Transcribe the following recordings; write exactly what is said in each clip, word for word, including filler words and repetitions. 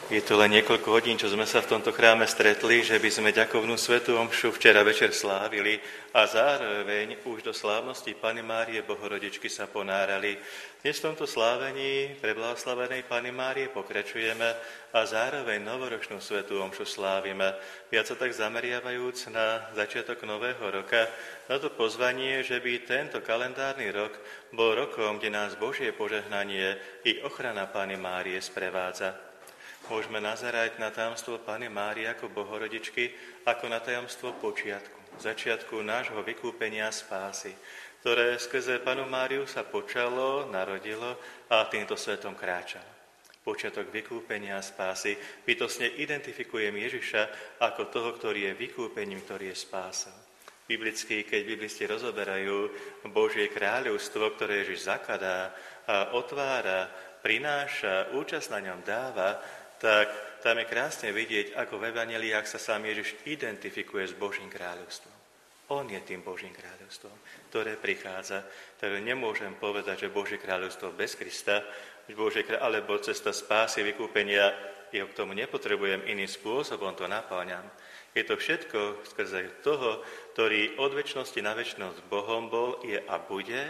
Je to len niekoľko hodín, čo sme sa v tomto chráme stretli, že by sme ďakovnú svätú omšu včera večer slávili a zároveň už do slávnosti Panny Márie Bohorodičky sa ponárali. Dnes v tomto slávení pre blahoslavenej Panny Márie pokračujeme a zároveň novoročnú svätú omšu slávime. Viac sa tak zameriavajúc na začiatok nového roka, na to pozvanie, že by tento kalendárny rok bol rokom, kde nás Božie požehnanie i ochrana Panny Márie sprevádza. Môžeme nazerať na tajomstvo Panny Márie ako Bohorodičky, ako na tajomstvo počiatku, začiatku nášho vykúpenia spásy, ktoré skrze Pannu Máriu sa počalo, narodilo a týmto svetom kráčalo. Počiatok vykúpenia spásy, bytostne identifikujem Ježiša ako toho, ktorý je vykúpením, ktorý je spásou. Biblicky, keď biblisti rozoberajú Božie kráľovstvo, ktoré Ježiš zakladá a otvára, prináša, účasť na ňom dáva, tak tam je krásne vidieť, ako v evanjeliách sa sám Ježiš identifikuje s Božím kráľovstvom. On je tým Božím kráľovstvom, ktoré prichádza. Takže nemôžem povedať, že Božie kráľovstvo bez Krista, Božie kráľovstvo, alebo cesta spásy, vykúpenia, ja k tomu nepotrebujem iným spôsobom, to napáňam. Je to všetko skrze toho, ktorý od večnosti na večnosť Bohom bol, je a bude,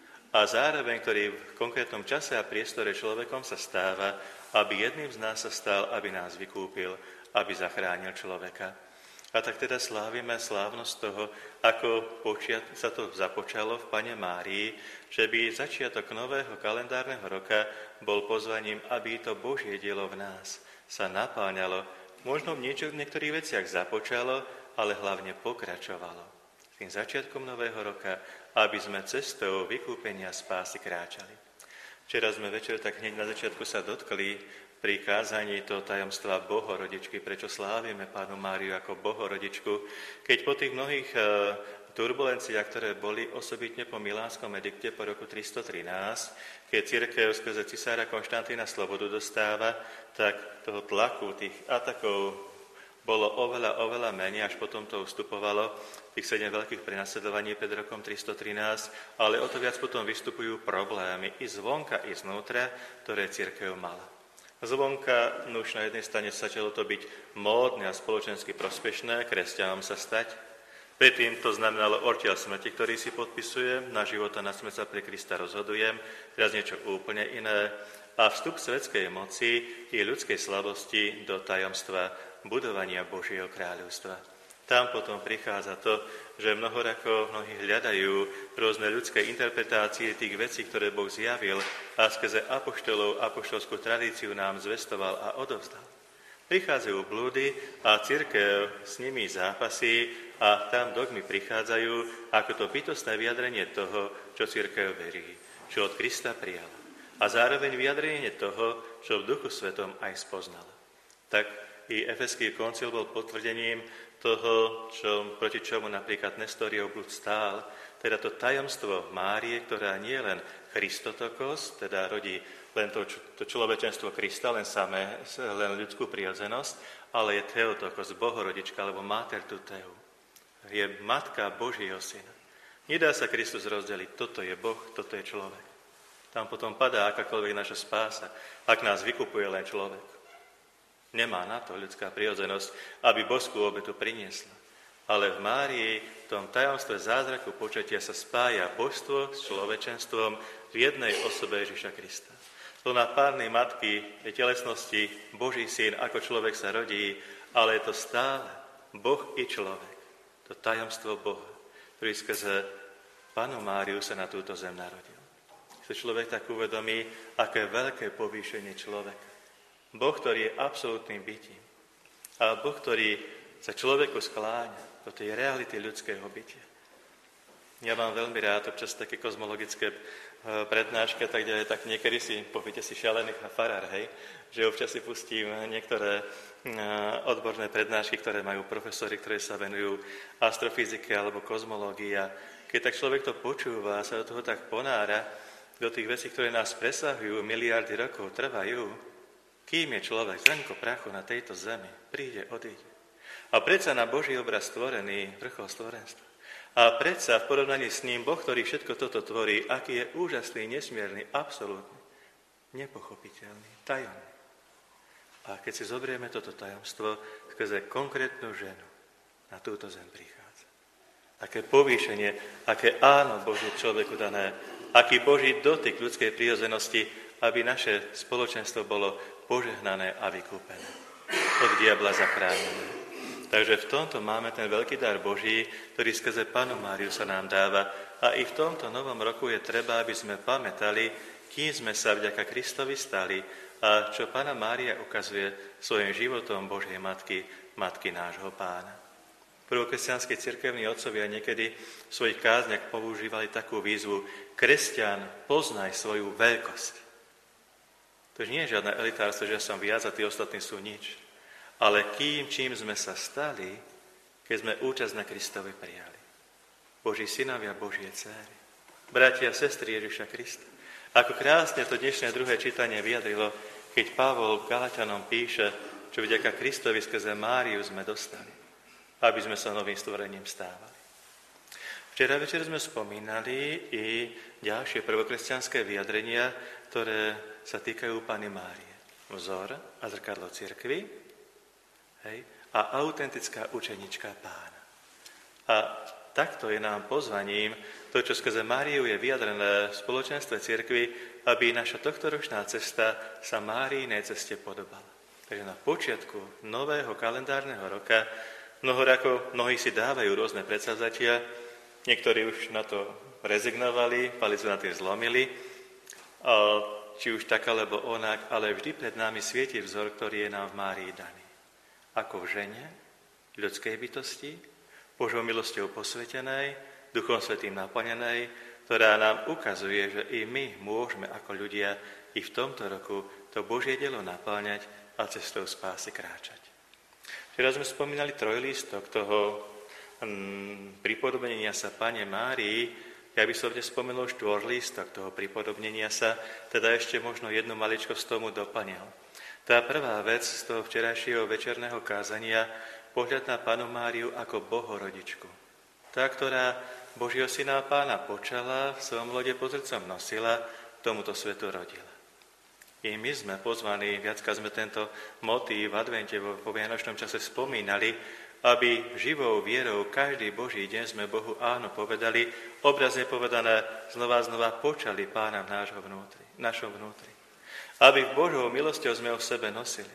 a zároveň, ktorý v konkrétnom čase a priestore človekom sa stáva, aby jedným z nás sa stal, aby nás vykúpil, aby zachránil človeka. A tak teda slávime slávnosť toho, ako počiat, sa to započalo v Panne Márii, že by začiatok nového kalendárneho roka bol pozvaním, aby to Božie dielo v nás sa napáňalo. Možno v niečo, v niektorých veciach započalo, ale hlavne pokračovalo. Tým začiatkom nového roka, aby sme cestou vykúpenia spásy kráčali. Včera sme večer tak hneď na začiatku sa dotkli pri kázaní toho tajomstva Bohorodičky, prečo slávime Pannu Máriu ako Bohorodičku, keď po tých mnohých e, turbulenciách, ktoré boli osobitne po Milánskom edikte po roku tristotrinásť, keď cirkev skrze cisára Konštantína slobodu dostáva, tak toho tlaku, tých atakov bolo oveľa, oveľa menej, až potom to ustupovalo, tých sedem veľkých prenasledovaní pred rokom tristotrinásť, ale o to viac potom vystupujú problémy i zvonka, i znútra, ktoré cirkev mala. Zvonka, no už na jednej strane začalo to byť módne a spoločensky prospešné, kresťanom sa stať. Predtým to znamenalo ortiaľ smrti, ktorý si podpisujem, na život a na smrť sa pre Krista rozhodujem, teraz niečo úplne iné. A vstup svetskej moci i ľudskej slabosti do tajomstva budovania Božieho kráľovstva. Tam potom prichádza to, že mnohorako mnohí hľadajú rôzne ľudské interpretácie tých vecí, ktoré Boh zjavil a skrze apoštolov, apoštolskú tradíciu nám zvestoval a odovzdal. Prichádzajú blúdy a cirkev s nimi zápasí a tam dogmy prichádzajú ako to bytostné vyjadrenie toho, čo cirkev verí, čo od Krista prijala. A zároveň vyjadrenie toho, čo v Duchu Svetom aj spoznala. Tak i Efeský koncil bol potvrdením toho, čo, proti čomu napríklad Nestoriov blúd stál, teda to tajomstvo Márie, ktorá nie je len Christotokos, teda rodí len to, to človečenstvo Krista, len samé, len ľudskú prirodzenosť, ale je Theotokos, Bohorodička, alebo Mater Tuteu. Je matka Božieho syna. Nedá sa Kristus rozdeliť, toto je Boh, toto je človek. Tam potom padá akákoľvek naša spása, ak nás vykupuje len človek. Nemá na to ľudská prirodzenosť, aby božskú obetu priniesla. Ale v Márii, v tom tajomstve zázraku počatia sa spája božstvo s človečenstvom v jednej osobe Ježiša Krista. To na Panny matky je telesnosti Boží syn, ako človek sa rodí, ale je to stále Boh i človek. To tajomstvo Boha, ktorý skrze Pannu Máriu sa na túto zem narodil. Keď človek tak uvedomí, aké veľké povýšenie človeka. Boh, ktorý je absolútnym bytím. A Boh, ktorý sa človeku skláňa. Toto je reality ľudského bytia. Ja mám veľmi rád občas také kozmologické prednášky, tak ďalej, tak niekedy si, poviete si šalených na farár, hej, že občas si pustím niektoré odborné prednášky, ktoré majú profesori, ktoré sa venujú astrofyzike alebo kozmológii. A keď tak človek to počúva a sa do toho tak ponára, do tých vecí, ktoré nás presahujú, miliardy rokov trvajú, kým je človek zrnko prachu na tejto zemi, príde, odíde. A predsa na Boží obraz stvorený vrchol stvorenstva. A predsa v porovnaní s ním Boh, ktorý všetko toto tvorí, aký je úžasný, nesmierny, absolútny, nepochopiteľný, tajomný. A keď si zobrieme toto tajomstvo, skrze konkrétnu ženu na túto zem prichádza. Aké povýšenie, aké áno Božie človeku dané, aký Boží dotyk ľudskej prírodzenosti, aby naše spoločenstvo bolo požehnané a vykúpené. Od diabla zachránené. Takže v tomto máme ten veľký dar Boží, ktorý skrze Pannu Máriu sa nám dáva. A i v tomto novom roku je treba, aby sme pamätali, kým sme sa vďaka Kristovi stali a čo Panna Mária ukazuje svojim životom Božej Matky, Matky nášho Pána. Prvokresťanskí cirkevní otcovia niekedy v svojich kázniach používali takú výzvu: kresťan, poznaj svoju veľkosť. To nie je žiadne elitárstvo, že ja som viac a tí ostatní sú nič. Ale kým, čím sme sa stali, keď sme účasť na Kristovi prijali. Boží synovia, Božie dcéry, bratia a sestry Ježiša Krista. Ako krásne to dnešné druhé čítanie vyjadrilo, keď Pavol Galatianom píše, čo vďaka Kristovi skrze Máriu sme dostali, aby sme sa novým stvorením stávali. Včera večer sme spomínali i ďalšie prvokresťanské vyjadrenia, ktoré sa týkajú Panny Márie. Vzor a zrkadlo cirkvi, hej, a autentická učenička Pána. A takto je nám pozvaním to, čo skrze Máriu je vyjadrené v spoločenstve cirkvi, aby naša tohtoročná cesta sa Máriinej ceste podobala. Takže na počiatku nového kalendárneho roka mnohorako, mnohí si dávajú rôzne predsavzatia, niektorí už na to rezignovali, palicu na tým zlomili, či už tak alebo onak, ale vždy pred nami svieti vzor, ktorý je nám v Márii daný. Ako v žene, ľudskej bytosti, Božou milosťou posvetenej, Duchom Svätým naplnenej, ktorá nám ukazuje, že i my môžeme ako ľudia i v tomto roku to Božie dielo naplňať a cestou spásy kráčať. Včera sme spomínali trojlístok toho hm, pripodobnenia sa Panne Márii. Ja by som dnes spomenul štvorlístok toho pripodobnenia sa, teda ešte možno jednu maličkosť tomu doplnil. Tá prvá vec z toho včerajšieho večerného kázania, pohľad na Pannu Máriu ako Bohorodičku. Tá, ktorá Božieho syna Pána počala, v svojom lode pod srdcom nosila, tomuto svetu rodila. I my sme pozvaní, viacka sme tento motív v advente vo, vo vianočnom čase spomínali, aby živou vierou každý Boží deň sme Bohu áno povedali, obrazne povedané, znova znova počali Pána v nášho vnútri, našom vnútri. Aby v Božou milosťou sme ho v sebe nosili.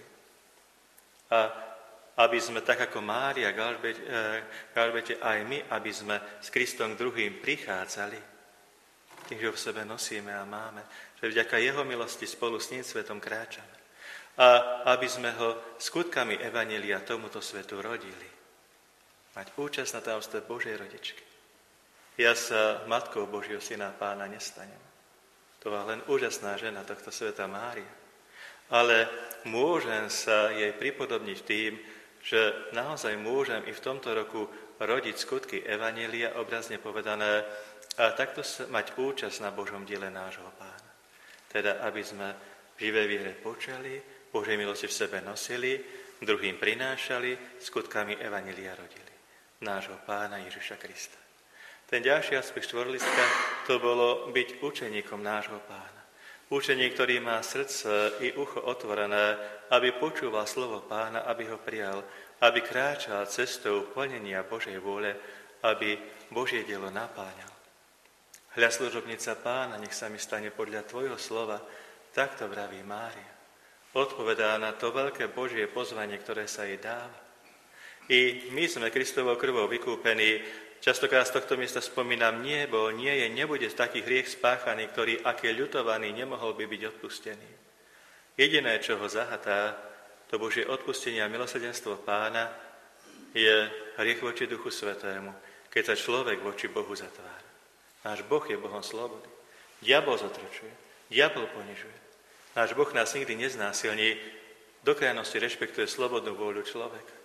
A aby sme tak ako Mária k Alžbete aj my, aby sme s Kristom druhým prichádzali, tým, že ho v sebe nosíme a máme, že vďaka jeho milosti spolu s ním svetom kráčame. A aby sme ho skutkami evanjelia tomuto svetu rodili. Mať účasť na tajomstve Božej rodičky. Ja sa matkou Božieho syna Pána nestanem. To bola len úžasná žena tohto sveta Mária. Ale môžem sa jej pripodobniť tým, že naozaj môžem i v tomto roku rodiť skutky evanjelia, obrazne povedané, a takto mať účasť na Božom diele nášho Pána. Teda, aby sme v živej viere počali, Božej milosti v sebe nosili, druhým prinášali, skutkami evanjelia rodili. Nášho Pána Ježiša Krista. Ten ďalší aspekt štvorlistka, to bolo byť učeníkom nášho Pána. Učeník, ktorý má srdce i ucho otvorené, aby počúval slovo Pána, aby ho prijal, aby kráčal cestou plnenia Božej vôle, aby Božie dielo napáňal. Hľa služobnica Pána, nech sa mi stane podľa tvojho slova, takto vraví Mária. Odpovedá na to veľké Božie pozvanie, ktoré sa jej dáva. I my sme Kristovou krvou vykúpení. Častokrát z tohto miesta spomínam, nie, bo nie je, nebude taký hriech spáchaný, ktorý, aký ľutovaný, nemohol by byť odpustený. Jediné, čo ho zahatá, to Božie odpustenie a milosrdenstvo Pána, je hriech voči Duchu Svätému, keď sa človek voči Bohu zatvára. Náš Boh je Bohom slobody. Diabol zotročuje, diabol ponižuje. Náš Boh nás nikdy neznásilní, do krajnosti rešpektuje slobodnú vôľu človeka.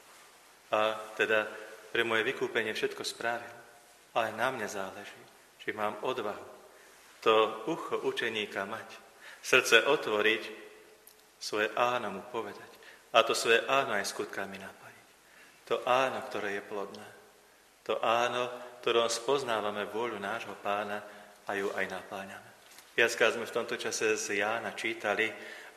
A teda pre moje vykúpenie všetko spravil. Ale na mne záleží, či mám odvahu to ucho učeníka mať, srdce otvoriť, svoje áno mu povedať a to svoje áno aj skutkami naplniť. To áno, ktoré je plodné. To áno, ktorom spoznávame vôľu nášho Pána a ju aj napáňame. Viackrát sme v tomto čase z Jána čítali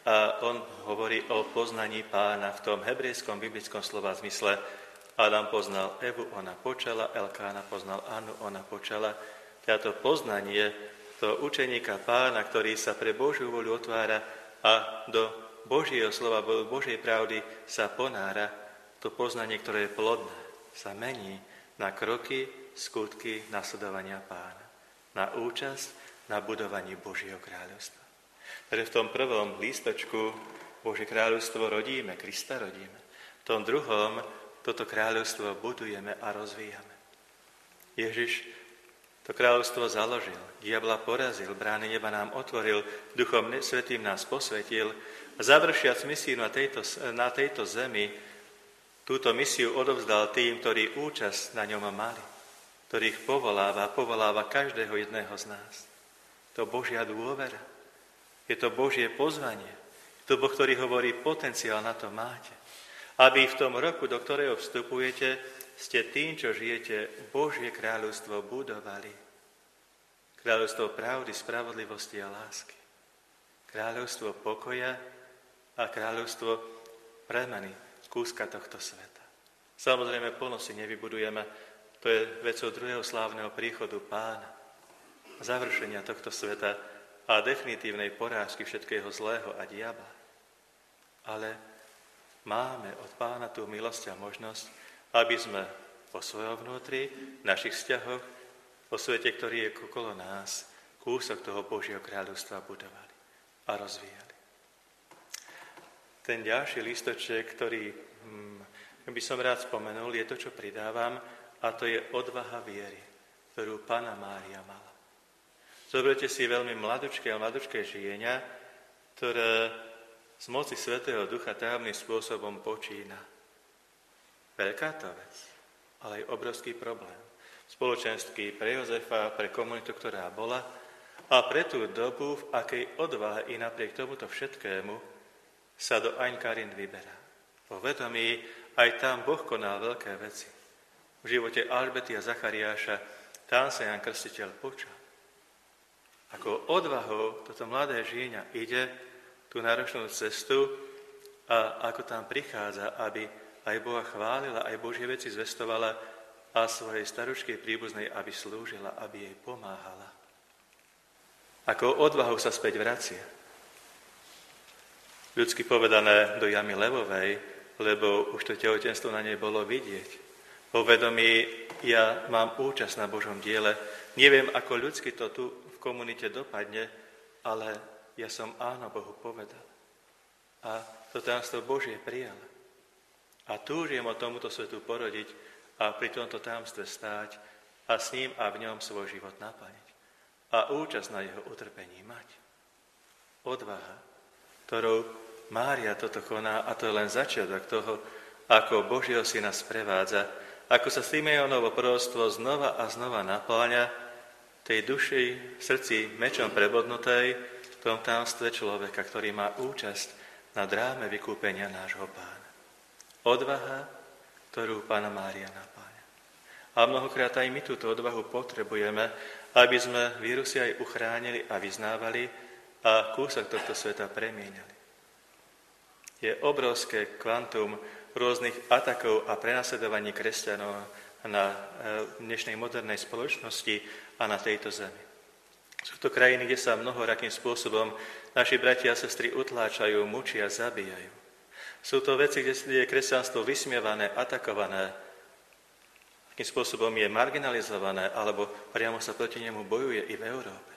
A on hovorí o poznaní Pána v tom hebrejskom biblickom slova zmysle. Adam poznal Evu, ona počala, Elkána poznal Anu, ona počala. Táto poznanie toho učeníka Pána, ktorý sa pre Božiu voľu otvára a do Božieho slova, do Božej pravdy sa ponára, to poznanie, ktoré je plodné, sa mení na kroky, skutky nasledovania Pána, na účasť na budovaní Božieho kráľovstva. Takže v tom prvom lístočku Božie kráľovstvo rodíme, Krista rodíme. V tom druhom toto kráľovstvo budujeme a rozvíjame. Ježiš to kráľovstvo založil, diabla porazil, brány neba nám otvoril, Duchom Svätým nás posvetil a završiac misiu na tejto, na tejto zemi, túto misiu odovzdal tým, ktorí účasť na ňom mali, ktorých povoláva, povoláva každého jedného z nás. To Božia dôvera, je to Božie pozvanie, je to Boh, ktorý hovorí, potenciál na to máte. Aby v tom roku, do ktorého vstupujete, ste tým, čo žijete, Božie kráľovstvo budovali. Kráľovstvo pravdy, spravodlivosti a lásky. Kráľovstvo pokoja a kráľovstvo premeny z kúska tohto sveta. Samozrejme, plno si nevybudujeme, to je vecou druhého slávneho príchodu Pána, završenia tohto sveta a definitívnej porážky všetkého zlého a diabla. Ale máme od Pána tú milosť a možnosť, aby sme po svojom vnútri, v našich vzťahoch, po svete, ktorý je okolo nás, kúsok toho Božieho kráľovstva budovali a rozvíjali. Ten ďalší lístoček, ktorý hm, by som rád spomenul, je to, čo pridávam, a to je odvaha viery, ktorú Panna Mária mala. Zoberte si veľmi mladučké a mladučké žijenia, ktoré z moci Svätého Ducha tajomným spôsobom počína. Veľká to vec, ale aj obrovský problém. Spoločenský pre Jozefa, pre komunitu, ktorá bola, a pre tú dobu, v akej odvahe i napriek tomuto všetkému sa do Ain Karin vyberá. Po vedomí aj tam Boh konal veľké veci. V živote Alžbety a Zachariáša tam sa Ján Krstiteľ počal. Ako odvahou toto mladé žieňa ide tú náročnú cestu a ako tam prichádza, aby aj Boha chválila, aj Božie veci zvestovala a svojej staručkej príbuznej, aby slúžila, aby jej pomáhala. Ako odvahou sa späť vracia. Ľudsky povedané do jamy levovej, lebo už to tehotenstvo na nej bolo vidieť. Po vedomí, ja mám účasť na Božom diele, neviem, ako ľudsky to tu v komunite dopadne, ale ja som áno Bohu povedal. A to tajomstvo Božie prijal. A túžim o tomuto svetu porodiť a pri tomto tajomstve stáť a s ním a v ňom svoj život naplniť. A účasť na jeho utrpení mať. Odvaha, ktorou Mária toto koná, a to je len začiatok toho, ako Božieho syna sprevádza, ako sa Simeonovo proroctvo znova a znova napĺňa tej duši v srdci mečom prebodnutej v tom tajomstve človeka, ktorý má účasť na dráme vykúpenia nášho Pána. Odvaha, ktorú Panna Mária napája. A mnohokrát aj my túto odvahu potrebujeme, aby sme vírusy aj uchránili a vyznávali a kúsok tohto sveta premieniali. Je obrovské kvantum rôznych atakov a prenasledovaní kresťanov na dnešnej modernej spoločnosti a na tejto zemi. Sú to krajiny, kde sa mnohorakým spôsobom naši bratia a sestry utláčajú, mučia, zabíjajú. Sú to veci, kde je kresťanstvo vysmievané, atakované, akým spôsobom je marginalizované, alebo priamo sa proti nemu bojuje i v Európe.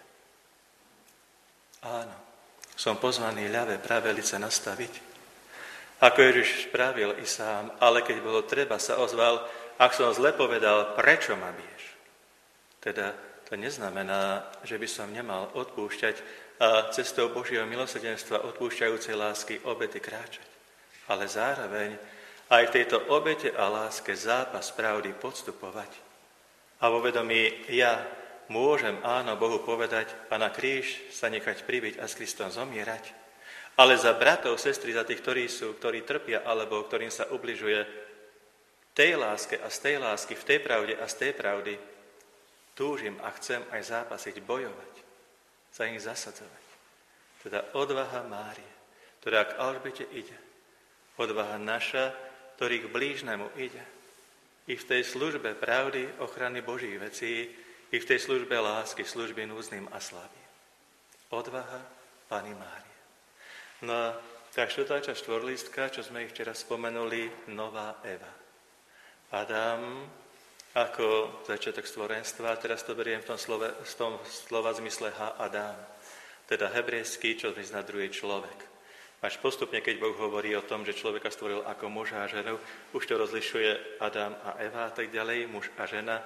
Áno, som pozvaný ľavé, pravé lice nastaviť. Ako Ježiš spravil i sám, ale keď bolo treba, sa ozval, ak som zle povedal, prečo ma biješ? Teda to neznamená, že by som nemal odpúšťať a cestou Božieho milosrdenstva odpúšťajúcej lásky obety kráčať. Ale zároveň aj v tejto obete a láske zápas pravdy podstupovať. A vo vedomí ja môžem áno Bohu povedať a na kríž sa nechať pribiť a s Kristom zomierať. Ale za bratov, sestry, za tých, ktorí sú, ktorí trpia, alebo ktorým sa ubližuje, tej láske a z tej lásky, v tej pravde a z tej pravdy túžim a chcem aj zápasiť, bojovať, sa im zasadzovať. Teda odvaha Márie, ktorá k Alžbete ide. Odvaha naša, ktorý k blížnemu ide. I v tej službe pravdy, ochrany Božích vecí, i v tej službe lásky, služby núdznym a slabým. Odvaha Panny Márie. No a tá štvrtá časť štvorlístka, čo sme ich včera spomenuli, nová Eva. Adam ako začiatok stvorenstva, teraz to beriem v tom, slove, v tom slova zmysle ha Adam, teda hebrejský, čo znamená druhý človek. Až postupne, keď Boh hovorí o tom, že človeka stvoril ako muža a ženu, už to rozlišuje Adam a Eva a tak ďalej, muž a žena,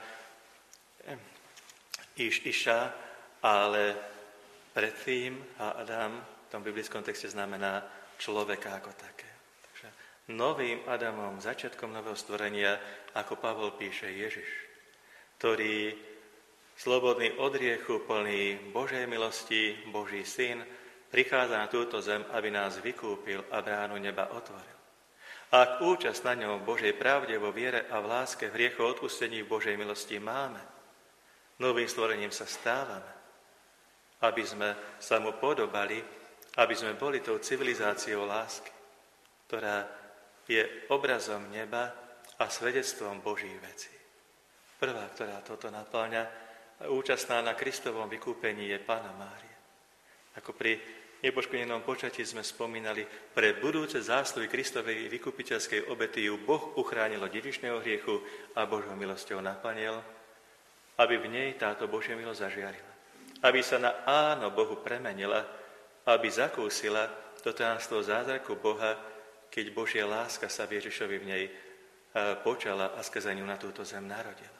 iš, iša, ale predtým a Adam v tom biblickom texte znamená človeka ako také. Takže novým Adamom, začiatkom nového stvorenia, ako Pavol píše, Ježiš, ktorý slobodný od hriechu, plný Božej milosti, Boží syn, prichádza na túto zem, aby nás vykúpil a bránu neba otvoril. Ak účasť na ňom v Božej pravde, vo viere a v láske, v hriechu odpustení v Božej milosti máme, novým stvorením sa stávame, aby sme sa mu podobali, aby sme boli tou civilizáciou lásky, ktorá je obrazom neba a svedectvom Božích vecí. Prvá, ktorá toto napĺňa, účastná na Kristovom vykúpení, je Panna Mária. Ako pri nepoškvrnenom počatí sme spomínali, pre budúce zásluhy Kristovej vykupiteľskej obety ju Boh uchránil od dedičného hriechu a Božou milosťou naplnil, aby v nej táto Božia milosť zažiarila. Aby sa na áno Bohu premenila, aby zakúsila to tajomstvo zázraku Boha, keď Božia láska sa v Ježišovi v nej počala a skrze ňu na túto zem narodila.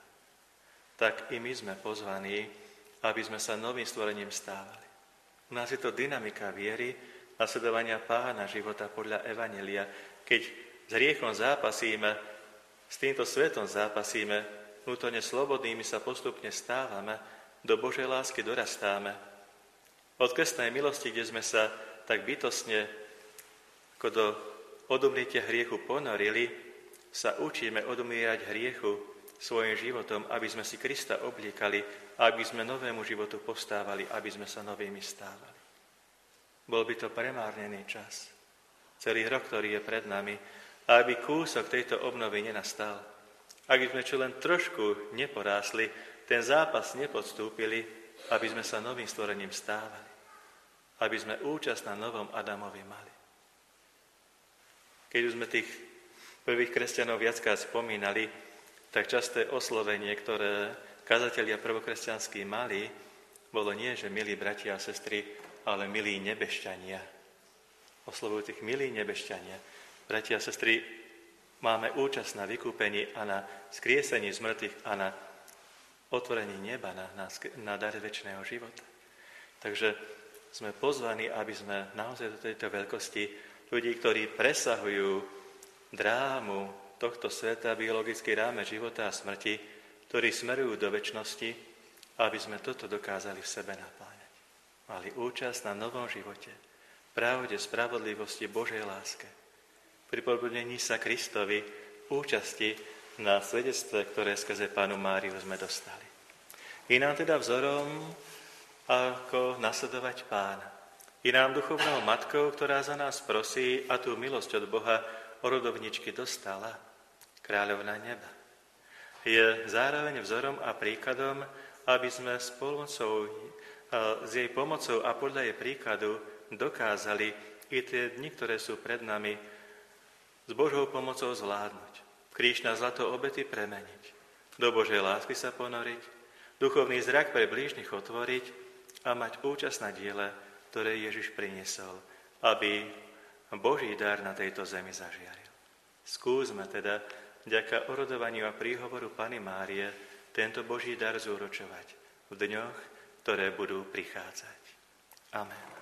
Tak i my sme pozvaní, aby sme sa novým stvorením stávali. U nás je to dynamika viery, nasledovania Pána života podľa Evanjelia. Keď s hriechom zápasíme, s týmto svetom zápasíme, vnútorne slobodnými sa postupne stávame, do Božej lásky dorastáme. Od krstnej milosti, kde sme sa tak bytostne ako do odumrietia hriechu ponorili, sa učíme odumierať hriechu svojim životom, aby sme si Krista obliekali, aby sme novému životu povstávali, aby sme sa novými stávali. Bol by to premárnený čas, celý rok, ktorý je pred nami, a aby kúsok tejto obnovy nenastal. Ak by sme čo len trošku neporásli, ten zápas nepodstúpili, aby sme sa novým stvorením stávali, aby sme účasť na novom Adamovi mali. Keď už sme tých prvých kresťanov viackrát spomínali, tak časté oslovenie, ktoré kazatelia prvokresťanskí mali, bolo nie, že milí bratia a sestry, ale milí nebešťania. Oslovujú tých milí nebešťania. Bratia a sestry, máme účasť na vykúpení a na skriesení z mŕtvych a na otvorení neba, na, na, na dar večného života. Takže sme pozvaní, aby sme naozaj do tejto veľkosti ľudí, ktorí presahujú drámu tohto sveta, biologický rámec života a smrti, ktorí smerujú do večnosti, aby sme toto dokázali v sebe napláňať. Mali účasť na novom živote, pravde, spravodlivosti, Božej láske, pri podbudení sa Kristovi, účasti na svedectve, ktoré skrze Pannu Máriu sme dostali. Je nám teda vzorom, ako nasledovať Pána. Je nám duchovnou matkou, ktorá za nás prosí a tú milosť od Boha o rodovničky dostala, kráľovna neba. Je zároveň vzorom a príkladom, aby sme s, pomocou, s jej pomocou a podľa jej príkladu dokázali i tie dni, ktoré sú pred nami, s Božou pomocou zvládnuť. Kríž na zlato obety premeniť, do Božej lásky sa ponoriť, duchovný zrak pre blížnych otvoriť a mať účasť na diele, ktoré Ježiš priniesol, aby Boží dar na tejto zemi zažiaril. Skúsme teda, vďaka orodovaniu a príhovoru Panny Márie, tento Boží dar zúročovať v dňoch, ktoré budú prichádzať. Amen.